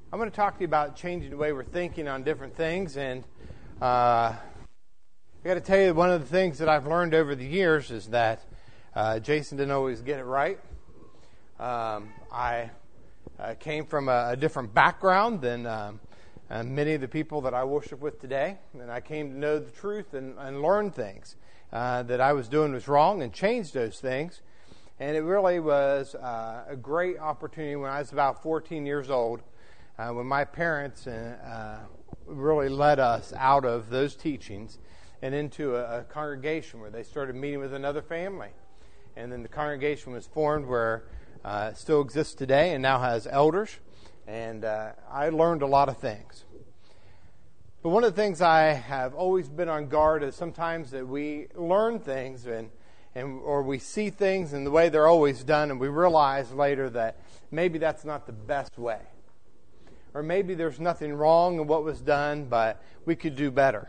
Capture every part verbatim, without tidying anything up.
I'm going to talk to you about changing the way we're thinking on different things. And uh, I got to tell you, one of the things that I've learned over the years is that uh, Jason didn't always get it right. Um, I uh, came from a, a different background than um, uh, many of the people that I worship with today. And I came to know the truth and, and learn things uh, that I was doing was wrong and change those things. And it really was uh, a great opportunity when I was about fourteen years old. Uh, when my parents uh, really led us out of those teachings and into a, a congregation where they started meeting with another family. And then the congregation was formed where uh, it still exists today and now has elders. And uh, I learned a lot of things. But one of the things I have always been on guard is sometimes that we learn things and, and or we see things in the way they're always done, and we realize later that maybe that's not the best way. Or maybe there's nothing wrong in what was done, but we could do better.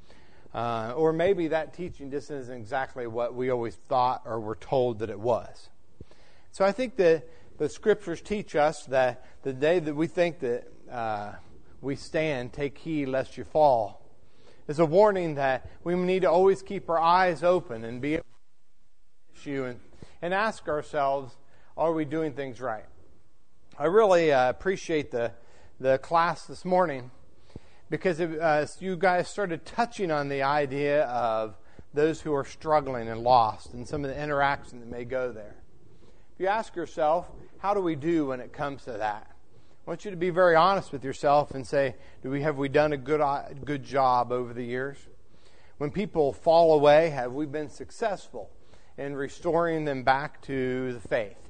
Uh, or maybe that teaching just isn't exactly what we always thought or were told that it was. So I think that the Scriptures teach us that the day that we think that uh, we stand, take heed lest you fall, is a warning that we need to always keep our eyes open and be able to issue and, and ask ourselves, are we doing things right? I really uh, appreciate the the class this morning because it, uh, you guys started touching on the idea of those who are struggling and lost and some of the interaction that may go there. If you ask yourself, how do we do when it comes to that? I want you to be very honest with yourself and say, do we have we done a good good job over the years? When people fall away, have we been successful in restoring them back to the faith?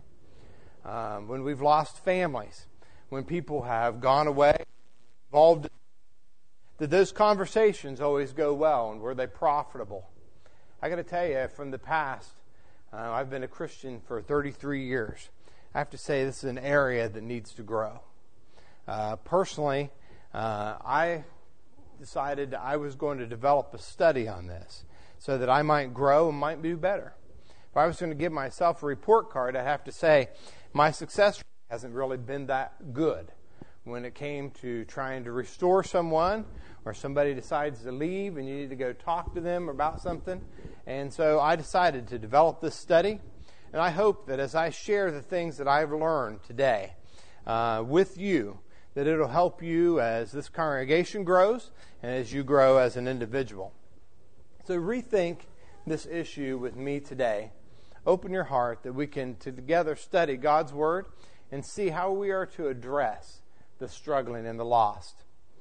Um, when we've lost families, when people have gone away, involved, did those conversations always go well, and were they profitable? I got to tell you, from the past, uh, I've been a Christian for thirty-three years. I have to say this is an area that needs to grow. Uh, personally, uh, I decided I was going to develop a study on this so that I might grow and might do better. If I was going to give myself a report card, I'd have to say my success rate hasn't really been that good when it came to trying to restore someone, or somebody decides to leave and you need to go talk to them about something. And so I decided to develop this study, and I hope that as I share the things that I've learned today uh, with you, that it'll help you as this congregation grows and as you grow as an individual. So rethink this issue with me today. Open your heart that we can together study God's Word and see how we are to address the struggling and the lost.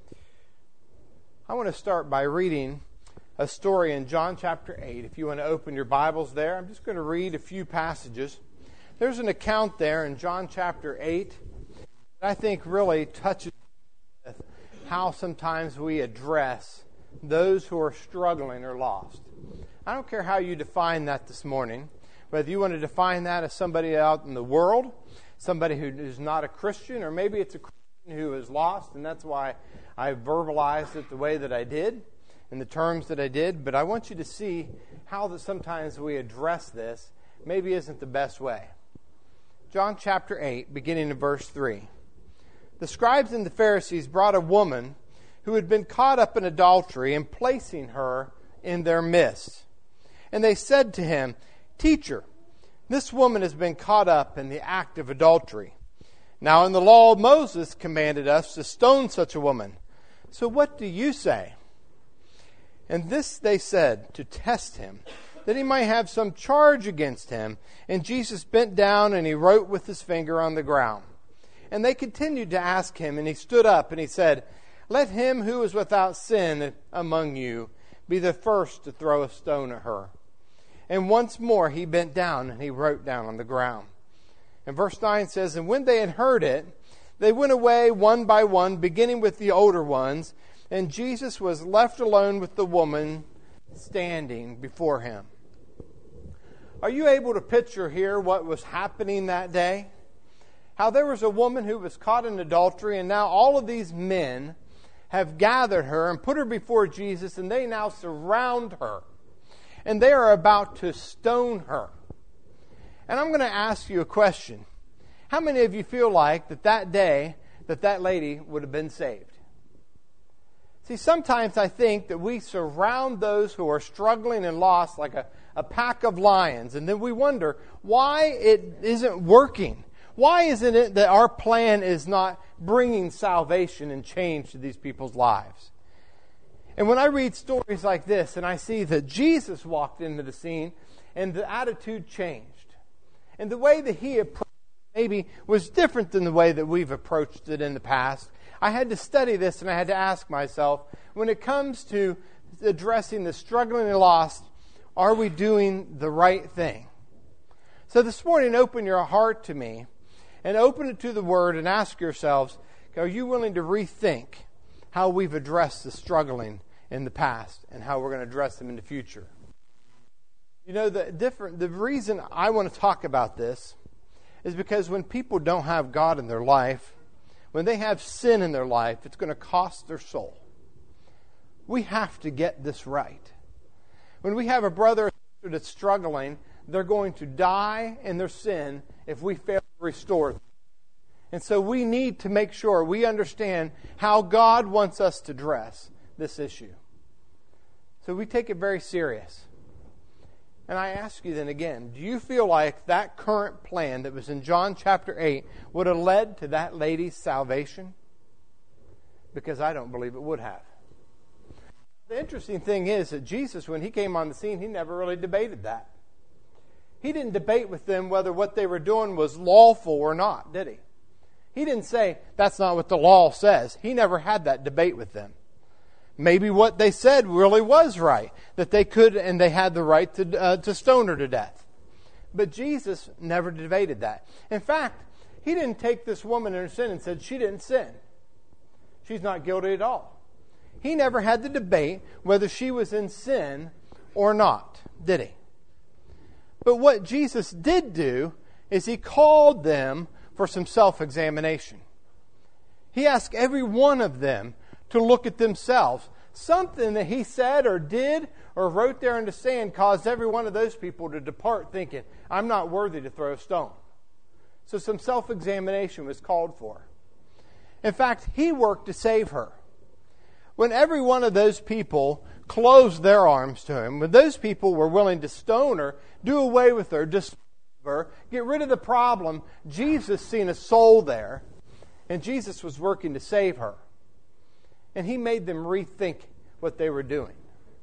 I want to start by reading a story in John chapter eight. If you want to open your Bibles there, I'm just going to read a few passages. There's an account there in John chapter eight that I think really touches with how sometimes we address those who are struggling or lost. I don't care how you define that this morning, whether you want to define that as somebody out in the world, somebody who is not a Christian, or maybe it's a Christian who is lost, and that's why I verbalized it the way that I did, in the terms that I did. But I want you to see how that sometimes we address this maybe isn't the best way. John chapter eight, beginning in verse three. The scribes and the Pharisees brought a woman who had been caught up in adultery, and placing her in their midst. And they said to him, Teacher, this woman has been caught up in the act of adultery. Now in the law Moses commanded us to stone such a woman. So what do you say? And this they said to test him, that he might have some charge against him. And Jesus bent down and he wrote with his finger on the ground. And they continued to ask him, and he stood up and he said, Let him who is without sin among you be the first to throw a stone at her. And once more he bent down and he wrote down on the ground. And verse nine says, And when they had heard it, they went away one by one, beginning with the older ones. And Jesus was left alone with the woman standing before him. Are you able to picture here what was happening that day? How there was a woman who was caught in adultery, and now all of these men have gathered her and put her before Jesus, and they now surround her. And they are about to stone her. And I'm going to ask you a question. How many of you feel like that that day that that lady would have been saved. See, sometimes I think that we surround those who are struggling and lost like a, a pack of lions, and then we wonder why it isn't working. Why isn't it that our plan is not bringing salvation and change to these people's lives? And when I read stories like this and I see that Jesus walked into the scene and the attitude changed, and the way that he approached it maybe was different than the way that we've approached it in the past, I had to study this and I had to ask myself, when it comes to addressing the struggling and lost, are we doing the right thing? So this morning, open your heart to me and open it to the Word and ask yourselves, are you willing to rethink how we've addressed the struggling in the past and how we're going to address them in the future? You know, the different the reason I want to talk about this is because when people don't have God in their life, when they have sin in their life, it's going to cost their soul. We have to get this right. When we have a brother or sister that's struggling, they're going to die in their sin if we fail to restore them. And so we need to make sure we understand how God wants us to address this issue. So we take it very serious. And I ask you then again, do you feel like that current plan that was in John chapter eight would have led to that lady's salvation? Because I don't believe it would have. The interesting thing is that Jesus, when he came on the scene, he never really debated that. He didn't debate with them whether what they were doing was lawful or not, did he? He didn't say, that's not what the law says. He never had that debate with them. Maybe what they said really was right, that they could and they had the right to, uh, to stone her to death. But Jesus never debated that. In fact, he didn't take this woman in her sin and said she didn't sin. She's not guilty at all. He never had the debate whether she was in sin or not, did he? But what Jesus did do is he called them for some self-examination. He asked every one of them to look at themselves. Something that he said or did or wrote there in the sand caused every one of those people to depart thinking, I'm not worthy to throw a stone. So some self-examination was called for. In fact, he worked to save her. When every one of those people closed their arms to him, when those people were willing to stone her, do away with her, dispose of her, get rid of the problem, Jesus seen a soul there, and Jesus was working to save her. And he made them rethink what they were doing.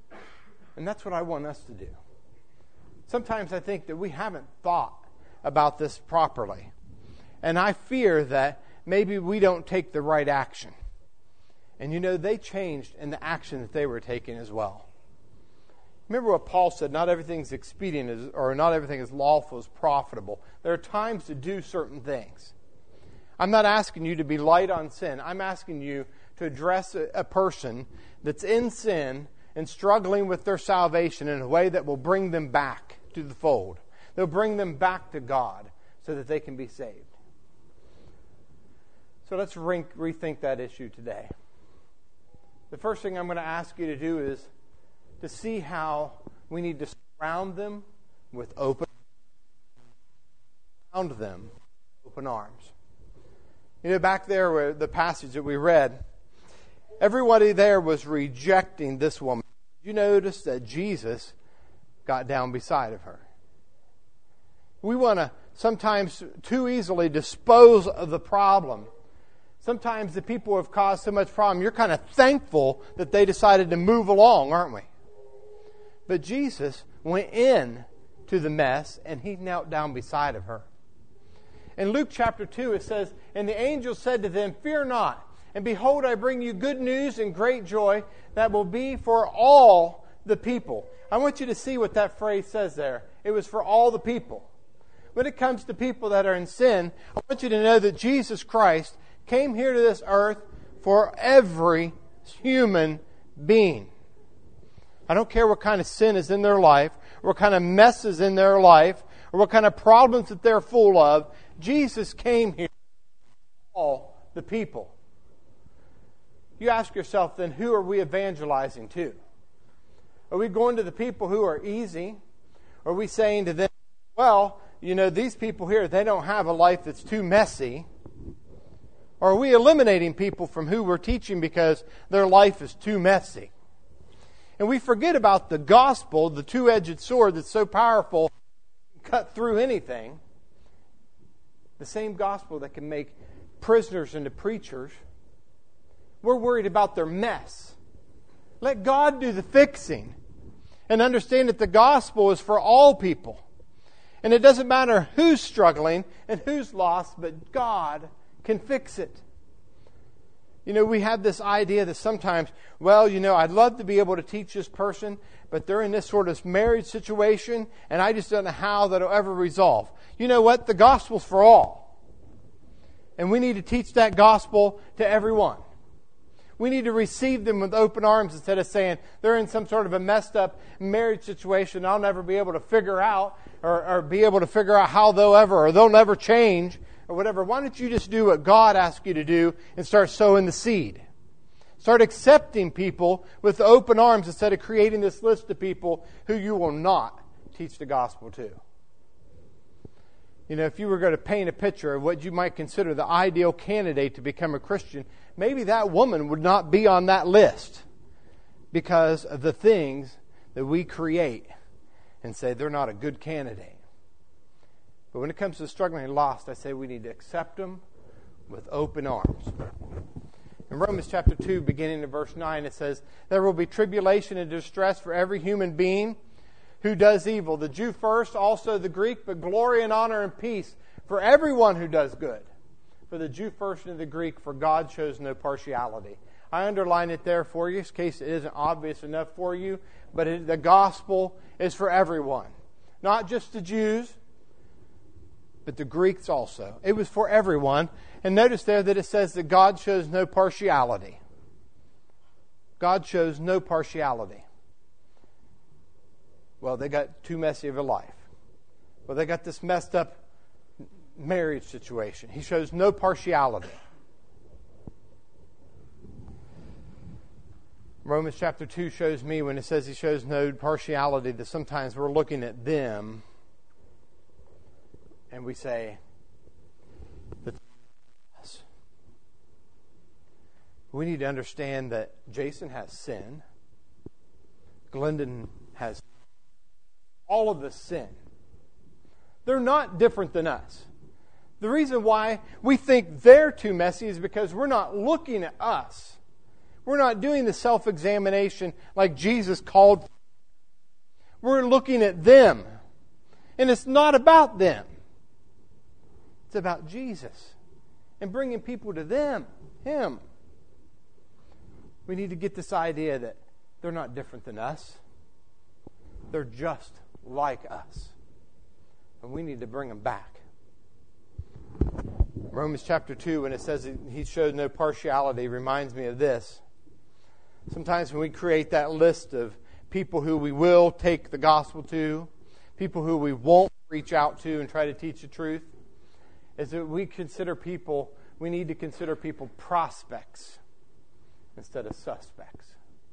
And that's what I want us to do. Sometimes I think that we haven't thought about this properly. And I fear that maybe we don't take the right action. And you know, they changed in the action that they were taking as well. Remember what Paul said, not everything's expedient or not everything is lawful is profitable. There are times to do certain things. I'm not asking you to be light on sin. I'm asking you to address a, a person that's in sin and struggling with their salvation in a way that will bring them back to the fold. They'll bring them back to God so that they can be saved. So let's re- rethink that issue today. The first thing I'm going to ask you to do is to see how we need to surround them with open surround them with open arms. You know, back there where the passage that we read, everybody there was rejecting this woman. Did you notice that Jesus got down beside of her? We want to sometimes too easily dispose of the problem. Sometimes the people who have caused so much problem, you're kind of thankful that they decided to move along, aren't we? But Jesus went in to the mess and he knelt down beside of her. In Luke chapter two it says, and the angel said to them, fear not, and behold, I bring you good news and great joy that will be for all the people. I want you to see what that phrase says there. It was for all the people. When it comes to people that are in sin, I want you to know that Jesus Christ came here to this earth for every human being. I don't care what kind of sin is in their life, or what kind of mess is in their life, or what kind of problems that they're full of. Jesus came here for all the people. You ask yourself then, who are we evangelizing to? Are we going to the people who are easy? Are we saying to them, well, you know, these people here, they don't have a life that's too messy? Or are we eliminating people from who we're teaching because their life is too messy? And we forget about the gospel, the two-edged sword that's so powerful, cut through anything. The same gospel that can make prisoners into preachers. We're worried about their mess. Let God do the fixing. And understand that the gospel is for all people. And it doesn't matter who's struggling and who's lost, but God can fix it. You know, we have this idea that sometimes, well, you know, I'd love to be able to teach this person, but they're in this sort of marriage situation, and I just don't know how that'll ever resolve. You know what? The gospel's for all. And we need to teach that gospel to everyone. We need to receive them with open arms instead of saying they're in some sort of a messed up marriage situation I'll never be able to figure out or, or be able to figure out how they'll ever or they'll never change or whatever. Why don't you just do what God asks you to do and start sowing the seed? Start accepting people with open arms instead of creating this list of people who you will not teach the gospel to. You know, if you were going to paint a picture of what you might consider the ideal candidate to become a Christian, maybe that woman would not be on that list because of the things that we create and say they're not a good candidate. But when it comes to struggling and lost, I say we need to accept them with open arms. In Romans chapter two, beginning in verse nine, it says, there will be tribulation and distress for every human being who does evil, the Jew first, also the Greek, but glory and honor and peace for everyone who does good. For the Jew first and the Greek, for God shows no partiality. I underline it there for you in case it isn't obvious enough for you, but it, the gospel is for everyone. Not just the Jews, but the Greeks also. It was for everyone. And notice there that it says that God shows no partiality. God shows no partiality. Well, they got too messy of a life. Well, they got this messed up marriage situation. He shows no partiality. Romans chapter two shows me when it says he shows no partiality that sometimes we're looking at them and we say, we need to understand that Jason has sin. Glendon has all of the sin. They're not different than us. The reason why we think they're too messy is because we're not looking at us. We're not doing the self-examination like Jesus called for. We're looking at them. And it's not about them. It's about Jesus. And bringing people to them. Him. We need to get this idea that they're not different than us. They're just like us. And we need to bring them back. Romans chapter two, when it says he showed no partiality, reminds me of this. Sometimes when we create that list of people who we will take the gospel to, people who we won't reach out to and try to teach the truth, is that we consider people, we need to consider people prospects instead of suspects.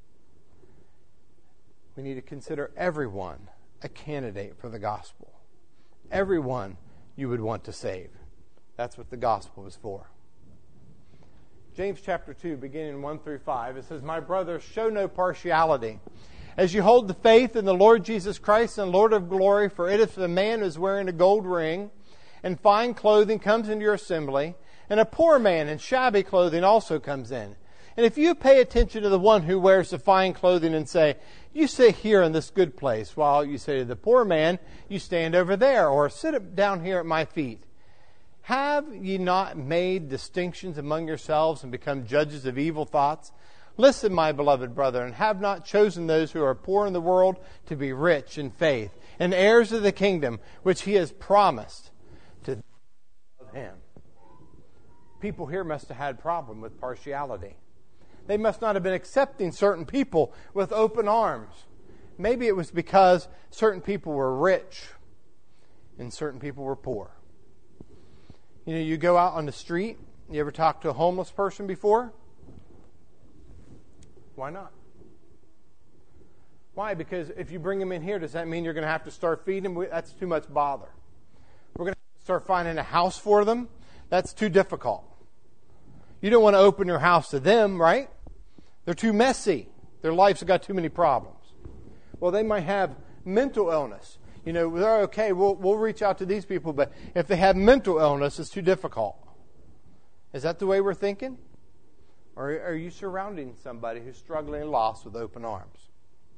We need to consider everyone a candidate for the gospel. Everyone you would want to save. That's what the gospel is for. James chapter two, beginning one through five, it says, my brothers, show no partiality, as you hold the faith in the Lord Jesus Christ and Lord of glory, for it if a man is wearing a gold ring and fine clothing comes into your assembly, and a poor man in shabby clothing also comes in. And if you pay attention to the one who wears the fine clothing and say, you sit here in this good place, while you say to the poor man, you stand over there, or sit down here at my feet. Have ye not made distinctions among yourselves and become judges of evil thoughts? Listen, my beloved brother, and have not chosen those who are poor in the world to be rich in faith, and heirs of the kingdom which he has promised to him. People here must have had a problem with partiality. They must not have been accepting certain people with open arms. Maybe it was because certain people were rich and certain people were poor. You know, you go out on the street, you ever talk to a homeless person before? Why not? Why? Because if you bring them in here, does that mean you're going to have to start feeding them? That's too much bother. We're going to have to start finding a house for them. That's too difficult. You don't want to open your house to them, right? They're too messy. Their lives have got too many problems. Well, they might have mental illness. You know, they're okay, we'll, we'll reach out to these people, but if they have mental illness, it's too difficult. Is that the way we're thinking? Or are you surrounding somebody who's struggling and lost with open arms?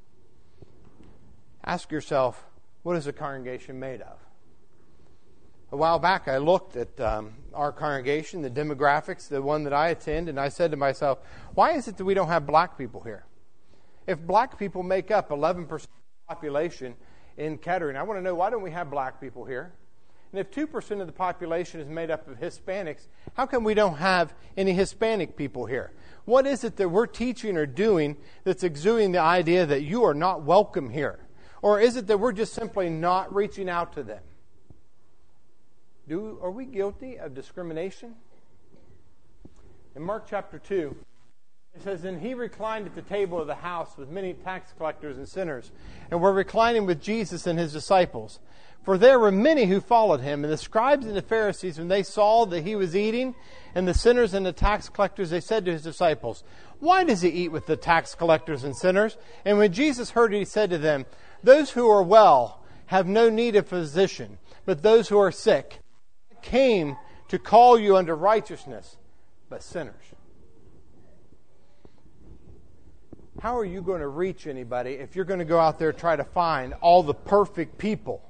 Ask yourself, what is a congregation made of? A while back, I looked at um, our congregation, the demographics, the one that I attend, and I said to myself, why is it that we don't have black people here? If black people make up eleven percent of the population in Kettering, I want to know, why don't we have black people here? And if two percent of the population is made up of Hispanics, how come we don't have any Hispanic people here? What is it that we're teaching or doing that's exuding the idea that you are not welcome here? Or is it that we're just simply not reaching out to them? Do, are we guilty of discrimination? In Mark chapter two, it says, and he reclined at the table of the house with many tax collectors and sinners, and were reclining with Jesus and his disciples. For there were many who followed him, and the scribes and the Pharisees, when they saw that he was eating, and the sinners and the tax collectors, they said to his disciples, why does he eat with the tax collectors and sinners? And when Jesus heard it, he said to them, those who are well have no need of physician, but those who are sick. I came to call you unto righteousness, but sinners. How are you going to reach anybody if you're going to go out there and try to find all the perfect people?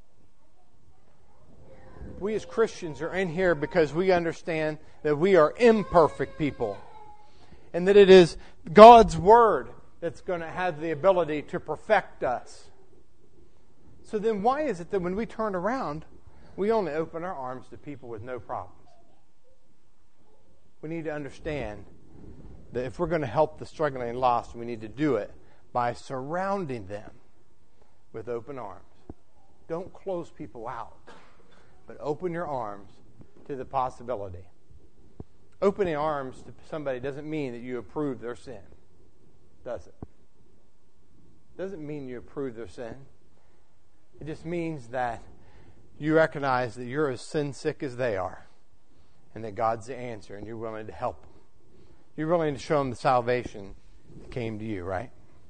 We as Christians are in here because we understand that we are imperfect people. And that it is God's Word that's going to have the ability to perfect us. So then why is it that when we turn around, we only open our arms to people with no problems? We need to understand that if we're going to help the struggling and lost, we need to do it by surrounding them with open arms. Don't close people out, but open your arms to the possibility. Opening arms to somebody doesn't mean that you approve their sin, does it? Doesn't mean you approve their sin. It just means that you recognize that you're as sin sick as they are, and that God's the answer, and you're willing to help them. You're willing to show them the salvation that came to you, right?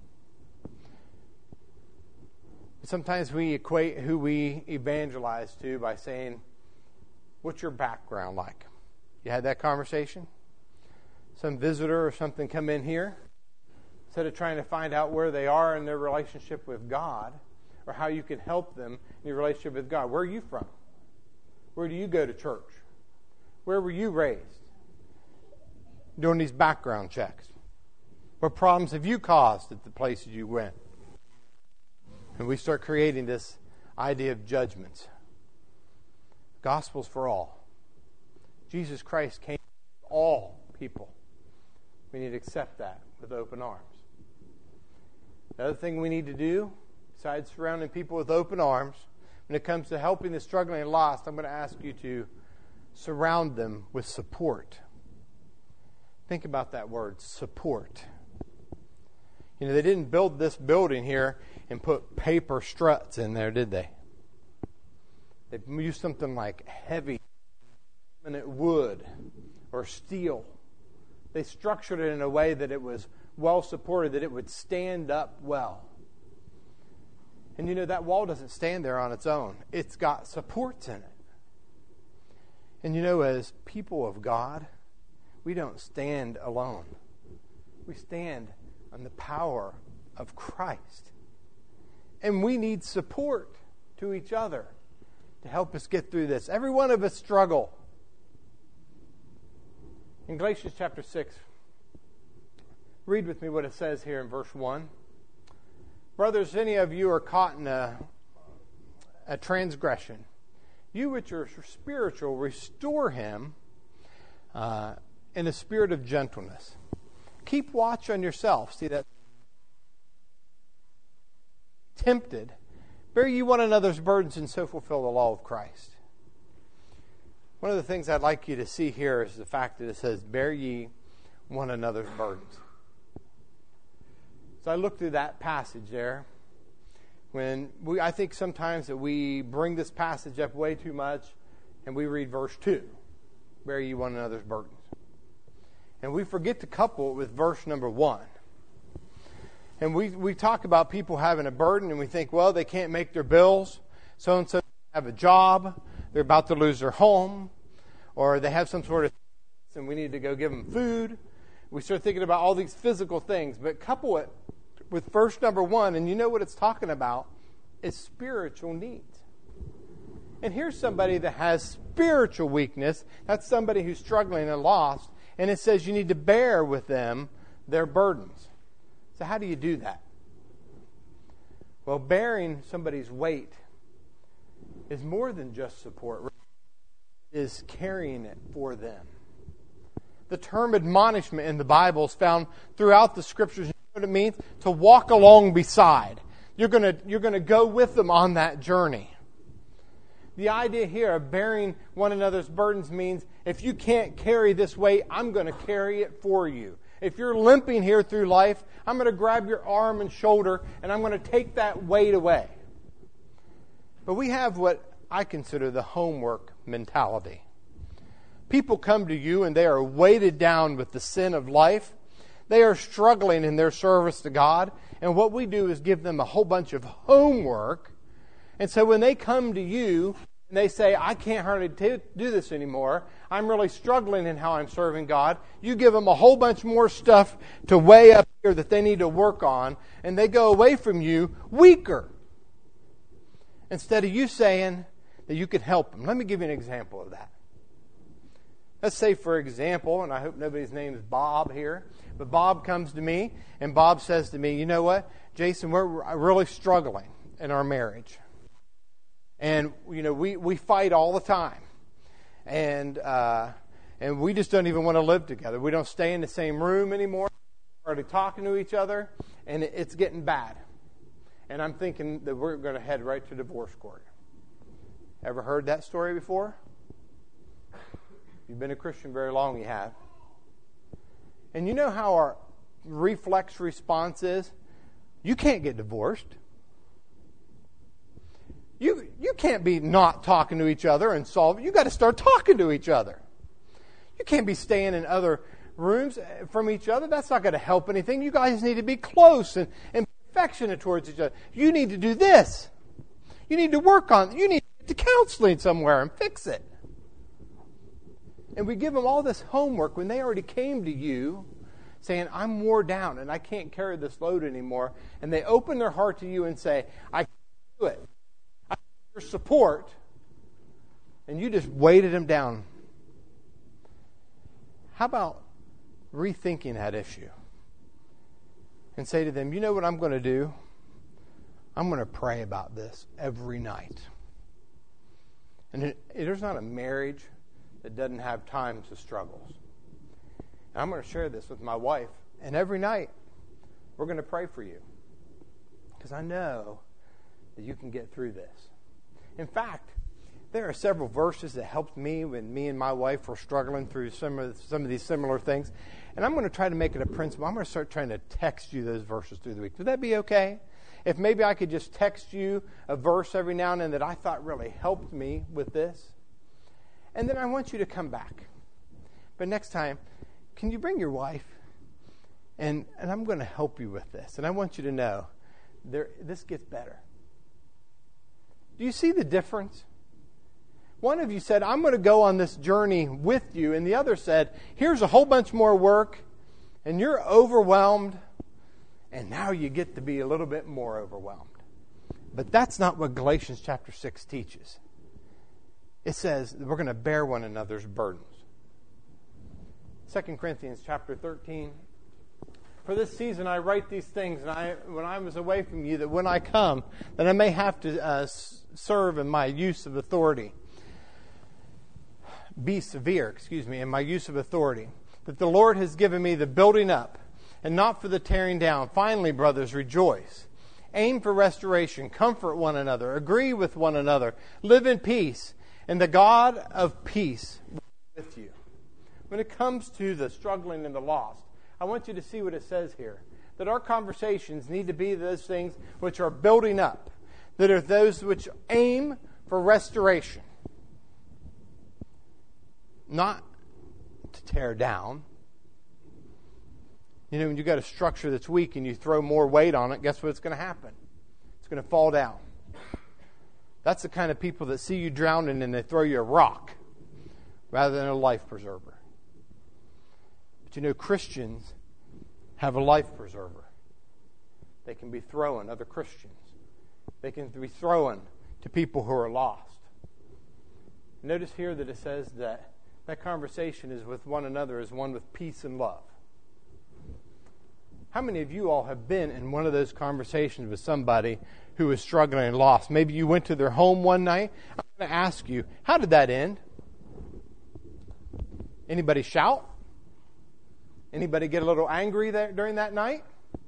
Sometimes we equate who we evangelize to by saying, what's your background like? You had that conversation? Some visitor or something come in here, instead of trying to find out where they are in their relationship with God, or how you can help them in your relationship with God. Where are you from? Where do you go to church? Where were you raised? Doing these background checks. What problems have you caused at the places you went? And we start creating this idea of judgments. Gospel's for all. Jesus Christ came for all people. We need to accept that with open arms. The other thing we need to do, besides surrounding people with open arms, when it comes to helping the struggling and lost, I'm going to ask you to surround them with support. Think about that word, support. You know, they didn't build this building here and put paper struts in there, did they? They used something like heavy wood or steel. They structured it in a way that it was well supported, that it would stand up well. And you know, that wall doesn't stand there on its own. It's got supports in it. And you know, as people of God, we don't stand alone. We stand on the power of Christ. And we need support to each other to help us get through this. Every one of us struggle. In Galatians chapter six, read with me what it says here in verse one. Brothers, any of you are caught in a, a transgression. You which are spiritual, restore him uh, in a spirit of gentleness. Keep watch on yourself. See that? Tempted. Bear ye one another's burdens and so fulfill the law of Christ. One of the things I'd like you to see here is the fact that it says, bear ye one another's burdens. So I looked through that passage there. When we, I think sometimes that we bring this passage up way too much and we read verse two. Bear ye one another's burdens. And we forget to couple it with verse number one. And we, we talk about people having a burden, and we think, well, they can't make their bills. So-and-so have a job. They're about to lose their home. Or they have some sort of and we need to go give them food. We start thinking about all these physical things. But couple it with verse number one, and you know what it's talking about. It's spiritual needs. And here's somebody that has spiritual weakness. That's somebody who's struggling and lost. And it says you need to bear with them their burdens. So how do you do that? Well, bearing somebody's weight is more than just support. It is carrying it for them. The term admonishment in the Bible is found throughout the Scriptures. You know what it means? To walk along beside. You're going to, you're going to go with them on that journey. The idea here of bearing one another's burdens means if you can't carry this weight, I'm going to carry it for you. If you're limping here through life, I'm going to grab your arm and shoulder and I'm going to take that weight away. But we have what I consider the homework mentality. People come to you and they are weighted down with the sin of life. They are struggling in their service to God. And what we do is give them a whole bunch of homework. And so when they come to you and they say, I can't hardly do this anymore, I'm really struggling in how I'm serving God, you give them a whole bunch more stuff to weigh up here that they need to work on, and they go away from you weaker. Instead of you saying that you can help them. Let me give you an example of that. Let's say, for example, and I hope nobody's name is Bob here, but Bob comes to me, and Bob says to me, you know what, Jason, we're really struggling in our marriage. And, you know, we, we fight all the time. And uh, and we just don't even want to live together. We don't stay in the same room anymore. We're already talking to each other, and it's getting bad. And I'm thinking that we're going to head right to divorce court. Ever heard that story before? You've been a Christian very long, you have. And you know how our reflex response is? You can't get divorced. You you can't be not talking to each other and solve it. You've got to start talking to each other. You can't be staying in other rooms from each other. That's not going to help anything. You guys need to be close and, and affectionate towards each other. You need to do this. You need to work on it. You need to get to counseling somewhere and fix it. And we give them all this homework when they already came to you saying, I'm wore down and I can't carry this load anymore. And they open their heart to you and say, I can't do it. Your support, and you just weighted them down. How about rethinking that issue and say to them, you know what I'm going to do? I'm going to pray about this every night. And it, there's not a marriage that doesn't have times of struggles. And I'm going to share this with my wife, and every night we're going to pray for you because I know that you can get through this. In fact, there are several verses that helped me when me and my wife were struggling through some of some of these similar things. And I'm going to try to make it a principle. I'm going to start trying to text you those verses through the week. Would that be okay? If maybe I could just text you a verse every now and then that I thought really helped me with this. And then I want you to come back. But next time, can you bring your wife? And, and I'm going to help you with this. And I want you to know there, this gets better. Do you see the difference? One of you said, I'm going to go on this journey with you. And the other said, here's a whole bunch more work. And you're overwhelmed. And now you get to be a little bit more overwhelmed. But that's not what Galatians chapter six teaches. It says that we're going to bear one another's burdens. Second Corinthians chapter thirteen. For this season I write these things, and I, when I was away from you, that when I come, that I may have to uh, serve in my use of authority. Be severe, excuse me, in my use of authority. That the Lord has given me the building up, and not for the tearing down. Finally, brothers, rejoice. Aim for restoration. Comfort one another. Agree with one another. Live in peace. And the God of peace will be with you. When it comes to the struggling and the lost, I want you to see what it says here. That our conversations need to be those things which are building up. That are those which aim for restoration. Not to tear down, You know, when you've got a structure that's weak and you throw more weight on it, guess what's going to happen? It's going to fall down. That's the kind of people that see you drowning and they throw you a rock rather than a life preserver. But you know, Christians have a life preserver. They can be thrown other Christians. They can be thrown to people who are lost. Notice here that it says that that conversation is with one another is one with peace and love. How many of you all have been in one of those conversations with somebody who is struggling and lost? Maybe you went to their home one night. I'm going to ask you, how did that end? Anybody shout? Anybody get a little angry there during that night?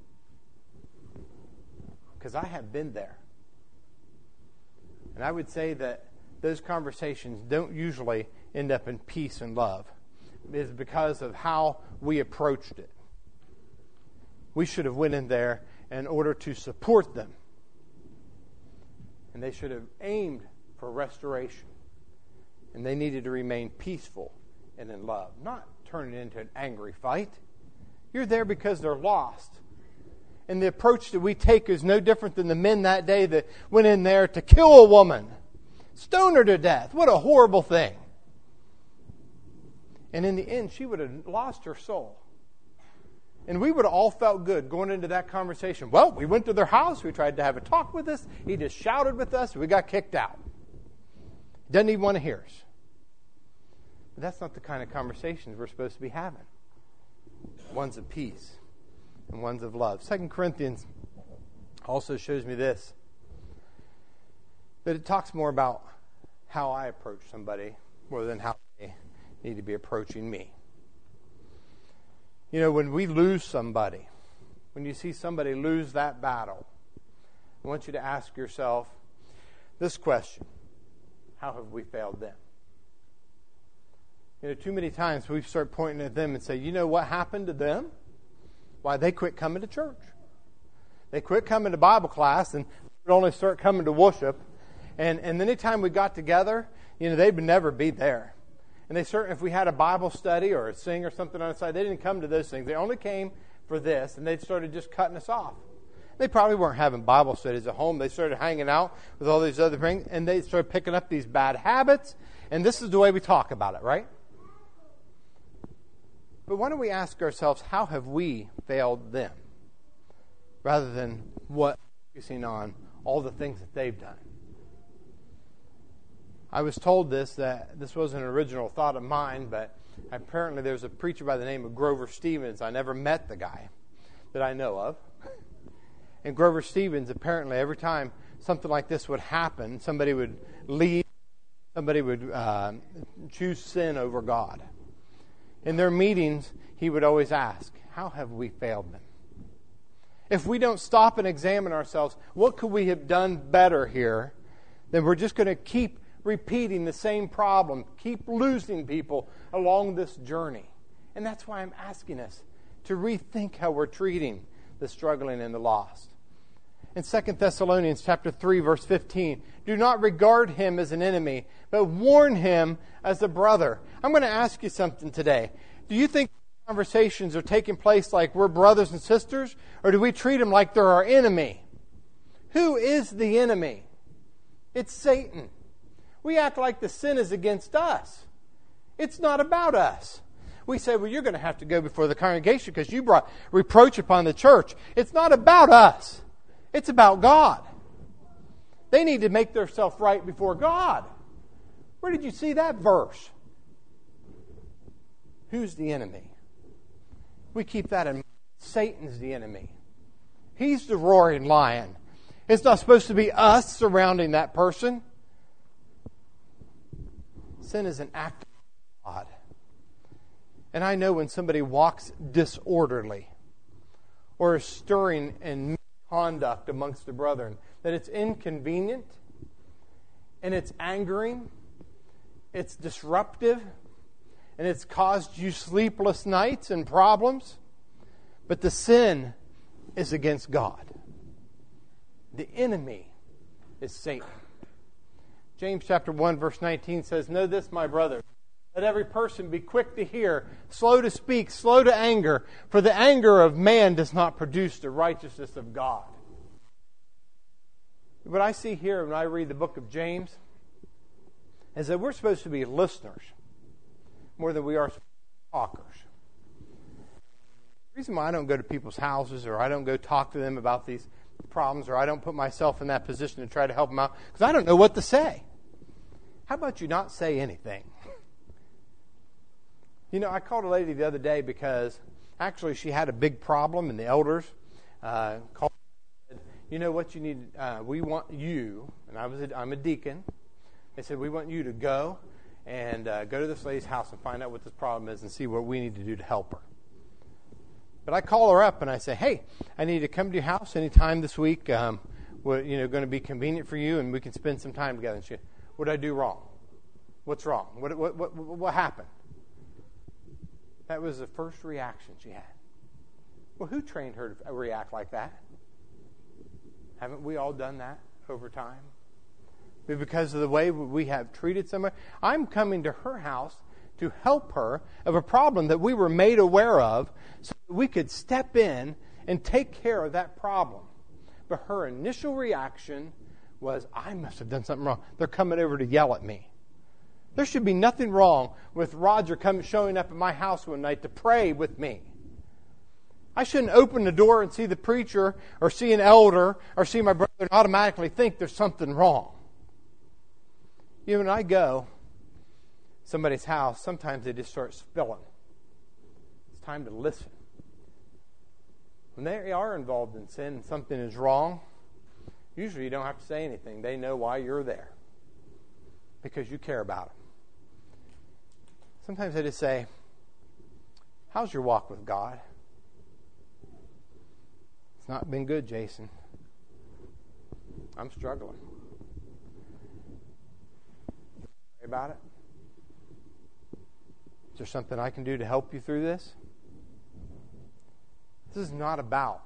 Because I have been there. And I would say that those conversations don't usually end up in peace and love. It's because of how we approached it. We should have went in there in order to support them. And they should have aimed for restoration. And they needed to remain peaceful and in love, not turn it into an angry fight. You're there because they're lost. And the approach that we take is no different than the men that day that went in there to kill a woman, stone her to death. What a horrible thing. And in the end, she would have lost her soul. And we would have all felt good going into that conversation. Well, we went to their house. We tried to have a talk with us. He just shouted with us. We got kicked out. Doesn't even want to hear us. But that's not the kind of conversations we're supposed to be having. Ones of peace and ones of love. Second Corinthians also shows me this. That it talks more about how I approach somebody more than how they need to be approaching me. You know, when we lose somebody, when you see somebody lose that battle, I want you to ask yourself this question: how have we failed them? You know, too many times we start pointing at them and say, you know what happened to them? Why, they quit coming to church. They quit coming to Bible class and would only start coming to worship. And, and anytime we got together, you know, they would never be there. And they certainly, if we had a Bible study or a sing or something on the side, they didn't come to those things. They only came for this, and they started just cutting us off. They probably weren't having Bible studies at home. They started hanging out with all these other things, and they started picking up these bad habits. And this is the way we talk about it, right? But why don't we ask ourselves, how have we failed them? Rather than what focusing on all the things that they've done. I was told this, that this wasn't an original thought of mine, but apparently there's a preacher by the name of Grover Stevens. I never met the guy that I know of. And Grover Stevens, apparently every time something like this would happen, somebody would leave, somebody would uh, choose sin over God. In their meetings, he would always ask, how have we failed them? If we don't stop and examine ourselves, what could we have done better here? Then we're just going to keep repeating the same problem, keep losing people along this journey. And that's why I'm asking us to rethink how we're treating the struggling and the lost. In Second Thessalonians chapter three, verse fifteen, do not regard him as an enemy, but warn him as a brother. I'm going to ask you something today. Do you think conversations are taking place like we're brothers and sisters, or do we treat them like they're our enemy? Who is the enemy? It's Satan. We act like the sin is against us. It's not about us. We say, well, you're going to have to go before the congregation because you brought reproach upon the church. It's not about us. It's about God. They need to make themselves right before God. Where did you see that verse? Who's the enemy? We keep that in mind. Satan's the enemy. He's the roaring lion. It's not supposed to be us surrounding that person. Sin is an act of God. And I know when somebody walks disorderly or is stirring in misconduct amongst the brethren, that it's inconvenient and it's angering, it's disruptive, and it's caused you sleepless nights and problems. But the sin is against God. The enemy is Satan. James chapter one, verse nineteen says, know this, my brother, Let every person be quick to hear, slow to speak, slow to anger, for the anger of man does not produce the righteousness of God. What I see here when I read the book of James is that we're supposed to be listeners more than we are talkers. The reason why I don't go to people's houses or I don't go talk to them about these problems or I don't put myself in that position to try to help them out because I don't know what to say. How about you not say anything? You know, I called a lady the other day because actually she had a big problem and the elders uh, called and said, you know what you need, uh, we want you, and I was a, I'm a deacon, they said we want you to go and uh, go to this lady's house and find out what this problem is and see what we need to do to help her. But I call her up and I say, hey, I need to come to your house anytime this week. Um, what, you know, going to be convenient for you and we can spend some time together. And she, what did I do wrong? What's wrong? What, what, what, what happened? That was the first reaction she had. Well, who trained her to react like that? Haven't we all done that over time? Because of the way we have treated somebody. I'm coming to her house to help her of a problem that we were made aware of so that we could step in and take care of that problem. But her initial reaction was, I must have done something wrong. They're coming over to yell at me. There should be nothing wrong with Roger coming, showing up at my house one night to pray with me. I shouldn't open the door and see the preacher or see an elder or see my brother and automatically think there's something wrong. You know, when I go somebody's house, sometimes they just start spilling. It's time to listen. When they are involved in sin and something is wrong, usually you don't have to say anything. They know why you're there because you care about them. Sometimes I just say, how's your walk with God? It's not been good, Jason. I'm struggling. Worry about it? Is there something I can do to help you through this? This is not about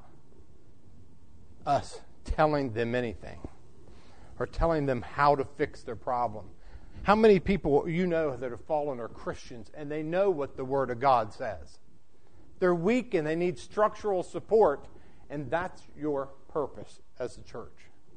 us telling them anything or telling them how to fix their problem. How many people you know that have fallen are Christians and they know what the Word of God says? They're weak and they need structural support, and that's your purpose as a church.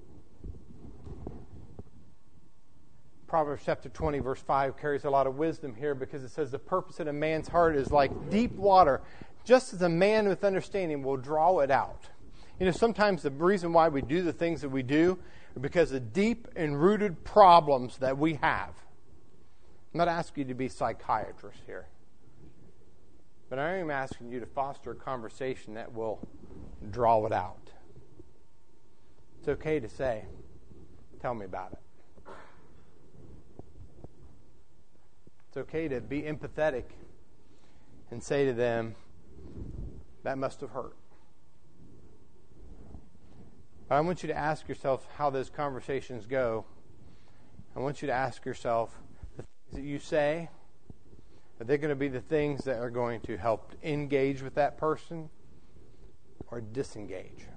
Proverbs chapter twenty, verse five carries a lot of wisdom here because it says the purpose in a man's heart is like deep water, just as a man with understanding will draw it out. You know, sometimes the reason why we do the things that we do are because of deep and rooted problems that we have. I'm not asking you to be psychiatrists here, but I am asking you to foster a conversation that will draw it out. It's okay to say, tell me about it. It's okay to be empathetic and say to them, that must have hurt. But I want you to ask yourself how those conversations go. I want you to ask yourself, the things that you say, are they going to be the things that are going to help engage with that person or disengage?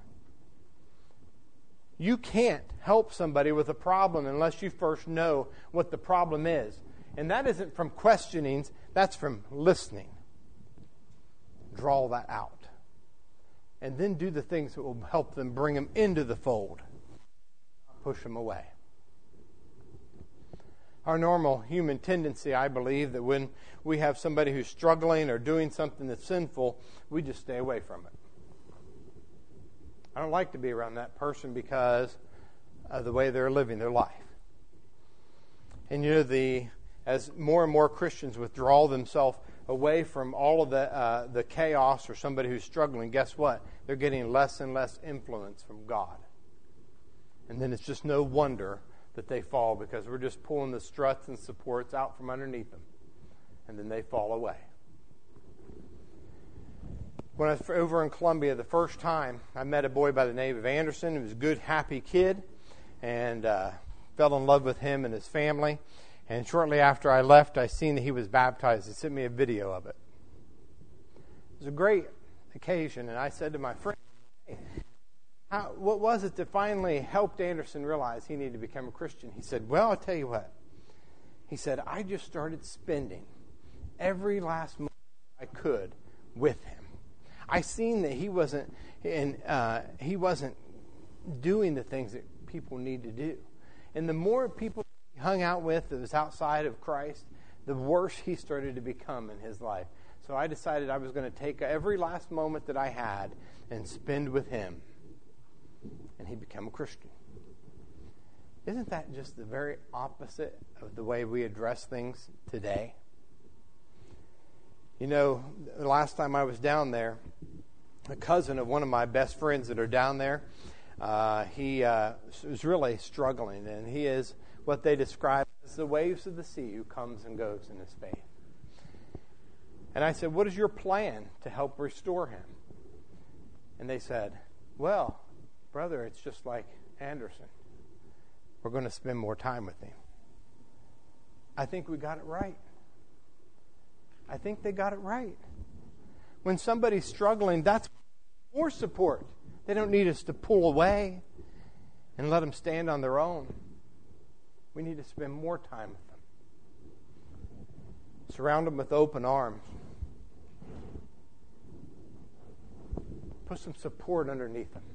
You can't help somebody with a problem unless you first know what the problem is. And that isn't from questionings, that's from listening. Draw that out. And then do the things that will help them bring them into the fold. Push them away. Our normal human tendency, I believe, that when we have somebody who's struggling or doing something that's sinful, we just stay away from it. I don't like to be around that person because of the way they're living their life. And you know, the as more and more Christians withdraw themselves away from all of the uh, the chaos or somebody who's struggling, guess what? They're getting less and less influence from God. And then it's just no wonder that they fall because we're just pulling the struts and supports out from underneath them. And then they fall away. When I was over in Columbia the first time, I met a boy by the name of Anderson. He was a good, happy kid, and uh, fell in love with him and his family. And shortly after I left, I seen that he was baptized. He sent me a video of it. It was a great occasion, and I said to my friend, hey, how, what was it that finally helped Anderson realize he needed to become a Christian? He said, well, I'll tell you what. He said, I just started spending every last moment I could with him. I seen that he wasn't, and uh, he wasn't doing the things that people need to do. And the more people he hung out with that was outside of Christ, the worse he started to become in his life. So I decided I was going to take every last moment that I had and spend with him. And he became a Christian. Isn't that just the very opposite of the way we address things today? You know, the last time I was down there, a cousin of one of my best friends that are down there, uh, he uh, was really struggling. And he is what they describe as the waves of the sea who comes and goes in his faith. And I said, what is your plan to help restore him? And they said, well, brother, it's just like Anderson. We're going to spend more time with him. I think we got it right. I think they got it right. When somebody's struggling, that's more support. They don't need us to pull away and let them stand on their own. We need to spend more time with them. Surround them with open arms. Put some support underneath them.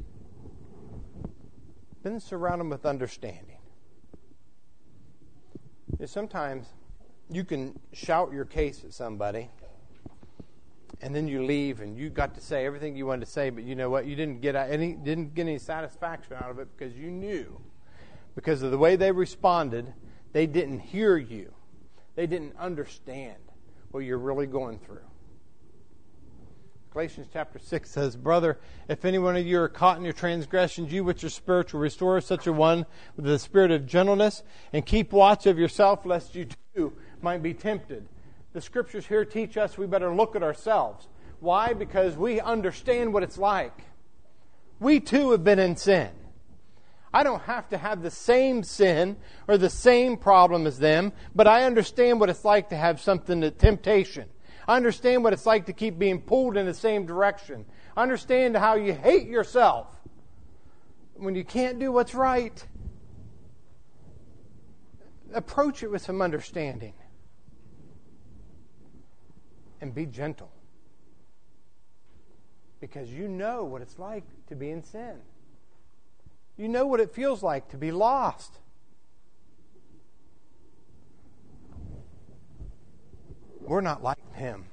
Then surround them with understanding. You know, sometimes you can shout your case at somebody, and then you leave, and you got to say everything you wanted to say, but you know what? You didn't get any didn't get any satisfaction out of it because you knew, because of the way they responded, they didn't hear you, they didn't understand what you're really going through. Galatians chapter six says, brother, if any one of you are caught in your transgressions, you which are spiritual, restore such a one with the spirit of gentleness, and keep watch of yourself, lest you too might be tempted. The scriptures here teach us we better look at ourselves. Why? Because we understand what it's like. We too have been in sin. I don't have to have the same sin or the same problem as them, but I understand what it's like to have something, to temptation. I understand what it's like to keep being pulled in the same direction. I understand how you hate yourself when you can't do what's right. Approach it with some understanding. And be gentle. Because you know what it's like to be in sin. You know what it feels like to be lost. We're not like him.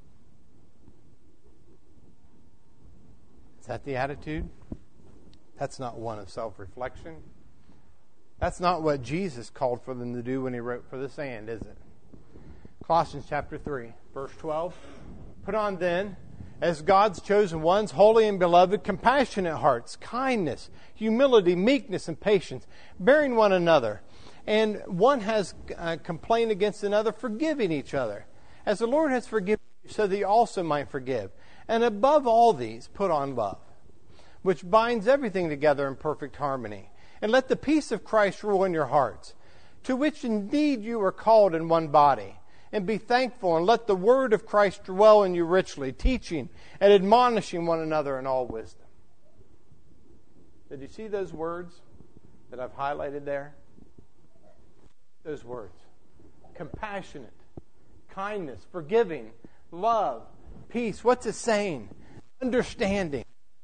Is that the attitude? That's not one of self-reflection. That's not what Jesus called for them to do when he wrote for the sand, is it? Colossians chapter three, verse twelve. Put on then, as God's chosen ones, holy and beloved, compassionate hearts, kindness, humility, meekness, and patience, bearing one another. And one has uh, complained against another, forgiving each other. As the Lord has forgiven you, so that you also might forgive. And above all these, put on love, which binds everything together in perfect harmony. And let the peace of Christ rule in your hearts, to which indeed you are called in one body. And be thankful, and let the word of Christ dwell in you richly, teaching and admonishing one another in all wisdom. Did you see those words that I've highlighted there? Those words. Compassionate, kindness, forgiving, love, peace. What's it saying? Understanding.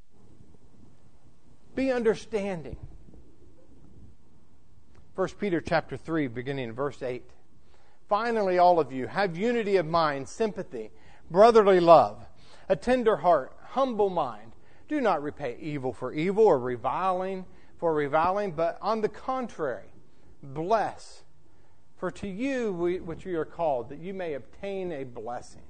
Be understanding. First Peter chapter three, beginning in verse eight. Finally, all of you, have unity of mind, sympathy, brotherly love, a tender heart, humble mind. Do not repay evil for evil or reviling for reviling, but on the contrary, bless. For to you we, which you are called, that you may obtain a blessing.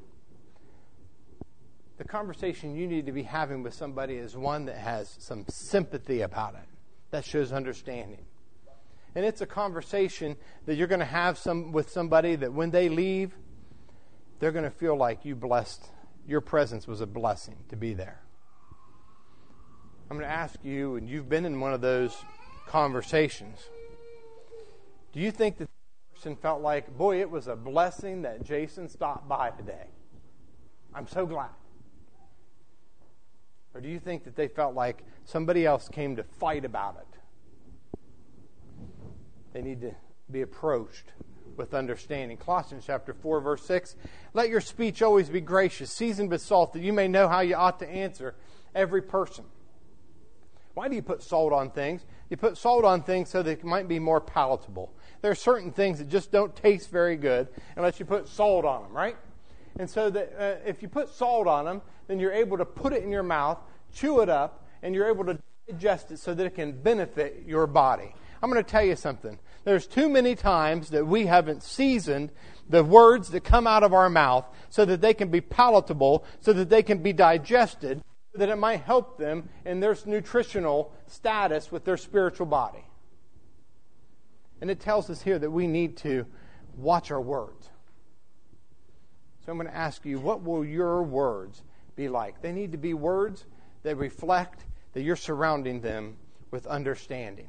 The conversation you need to be having with somebody is one that has some sympathy about it, that shows understanding. And it's a conversation that you're going to have some with somebody that when they leave, they're going to feel like you blessed. Your presence was a blessing to be there. I'm going to ask you, and you've been in one of those conversations, do you think that the person felt like, boy, it was a blessing that Jason stopped by today? I'm so glad. Or do you think that they felt like somebody else came to fight about it? They need to be approached with understanding. Colossians chapter four, verse six, let your speech always be gracious, seasoned with salt, that you may know how you ought to answer every person. Why do you put salt on things? You put salt on things so that it might be more palatable. There are certain things that just don't taste very good unless you put salt on them, right? And so that uh, if you put salt on them, then you're able to put it in your mouth, chew it up, and you're able to digest it so that it can benefit your body. I'm going to tell you something. There's too many times that we haven't seasoned the words that come out of our mouth so that they can be palatable, so that they can be digested, so that it might help them in their nutritional status with their spiritual body. And it tells us here that we need to watch our words. So I'm going to ask you, what will your words be like? They need to be words that reflect that you're surrounding them with understanding.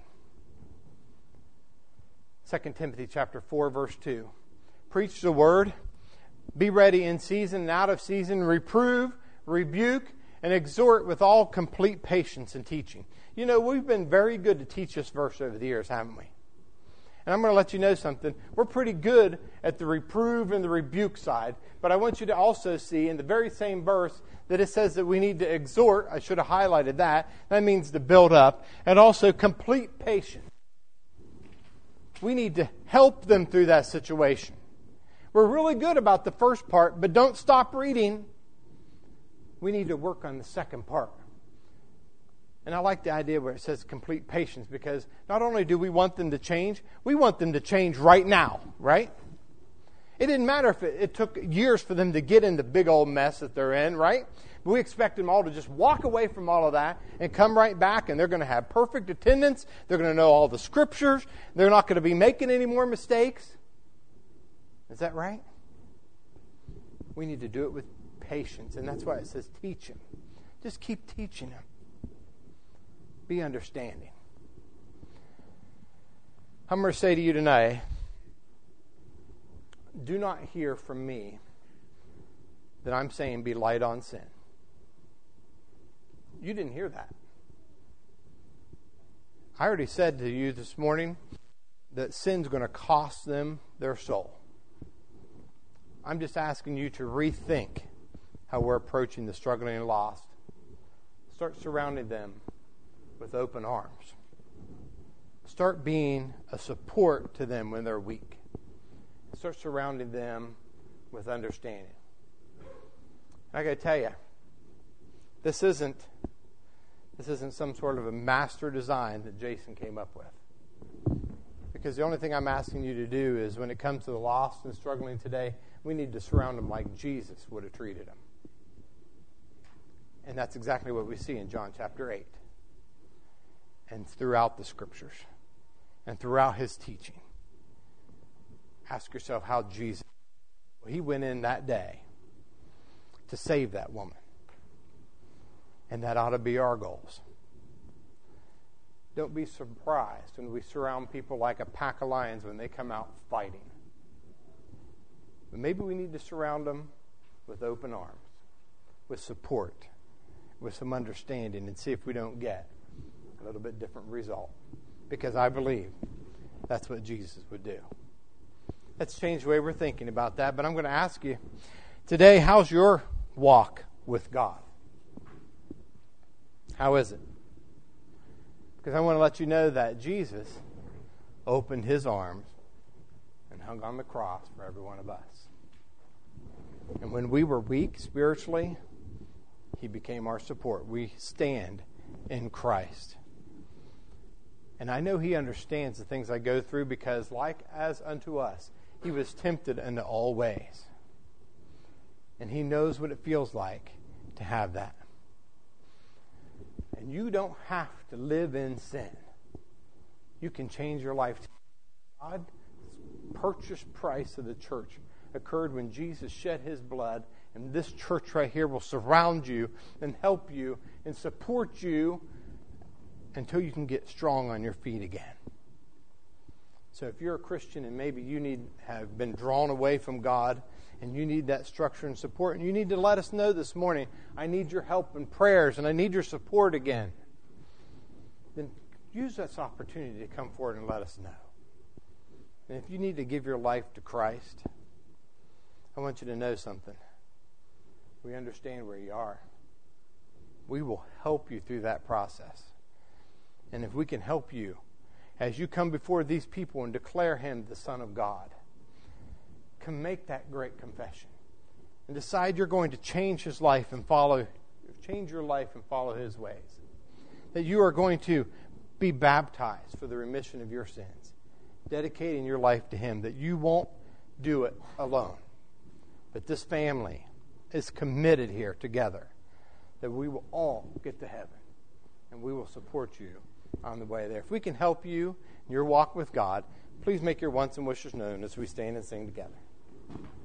Second Timothy chapter four, verse two. Preach the word, be ready in season and out of season, reprove, rebuke, and exhort with all complete patience and teaching. You know, we've been very good to teach this verse over the years, haven't we? And I'm going to let you know something. We're pretty good at the reprove and the rebuke side. But I want you to also see in the very same verse that it says that we need to exhort. I should have highlighted that. That means to build up. And also complete patience. We need to help them through that situation. We're really good about the first part, but don't stop reading. We need to work on the second part. And I like the idea where it says complete patience, because not only do we want them to change, we want them to change right now, right? It didn't matter if it, it took years for them to get in the big old mess that they're in, right? But we expect them all to just walk away from all of that and come right back, and they're going to have perfect attendance. They're going to know all the scriptures. They're not going to be making any more mistakes. Is that right? We need to do it with patience, and that's why it says teach them. Just keep teaching them. Be understanding. I'm going to say to you tonight, do not hear from me that I'm saying be light on sin. You didn't hear that. I already said to you this morning that sin's going to cost them their soul. I'm just asking you to rethink how we're approaching the struggling and lost. Start surrounding them with open arms. Start being a support to them when they're weak. Start surrounding them with understanding. I got to tell you, this isn't this isn't some sort of a master design that Jason came up with. Because the only thing I'm asking you to do is, when it comes to the lost and struggling today, we need to surround them like Jesus would have treated them. And that's exactly what we see in John chapter eight. And throughout the scriptures. And throughout his teaching. Ask yourself how Jesus, he went in that day to save that woman. And that ought to be our goals. Don't be surprised when we surround people like a pack of lions when they come out fighting. But maybe we need to surround them with open arms, with support, with some understanding, and see if we don't get a little bit different result. Because I believe that's what Jesus would do. Let's change the way we're thinking about that. But I'm going to ask you today, how's your walk with God? How is it? Because I want to let you know that Jesus opened his arms and hung on the cross for every one of us. And when we were weak spiritually, he became our support. We stand in Christ. And I know he understands the things I go through, because like as unto us, he was tempted in all ways. And he knows what it feels like to have that. And you don't have to live in sin. You can change your life. God's purchase price of the church occurred when Jesus shed his blood, and this church right here will surround you and help you and support you until you can get strong on your feet again. So if you're a Christian and maybe you need have been drawn away from God and you need that structure and support, and you need to let us know this morning, I need your help and prayers and I need your support again, then use this opportunity to come forward and let us know. And if you need to give your life to Christ, I want you to know something. We understand where you are. We will help you through that process. And if we can help you, as you come before these people and declare Him the Son of God, can make that great confession and decide you're going to change His life and follow, change your life and follow His ways. That you are going to be baptized for the remission of your sins, dedicating your life to Him, that you won't do it alone. But this family is committed here together, that we will all get to heaven, and we will support you on the way there. If we can help you in your walk with God, please make your wants and wishes known as we stand and sing together.